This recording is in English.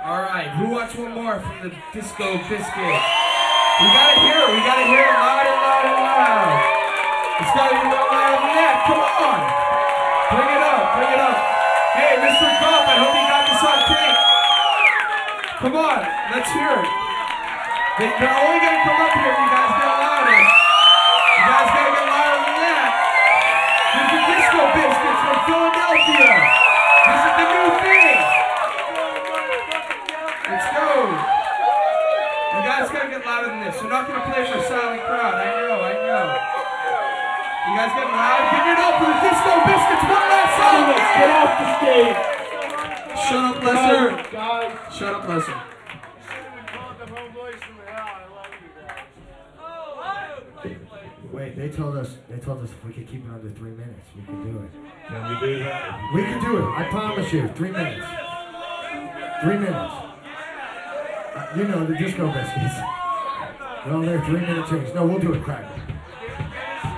Alright, who wants one more from the Disco Biscuit? We gotta hear it loud and loud and loud. It's gotta be louder than that, come on! Bring it up. Hey, Mr. Golf, I hope you got this on tape. Come on, let's hear it. They're only gonna come up here if you guys get louder. You guys gotta get louder than that. This is the Disco Biscuits from Philadelphia. This is the new thing. Let's go. You guys gotta get louder than this. We're not gonna play for a silent crowd. I know. You guys getting loud? Give it up for the Disco Biscuits. One last song. Get off the stage. Shut up, Lesser. Shut up, Lesser. Wait, they told us if we could keep it under 3 minutes, we could do it. Can we do that? We can do it. I promise you. 3 minutes. 3 minutes. You know the Disco Biscuits. Well, they're 3 minute tunes. No, we'll do it, Craig.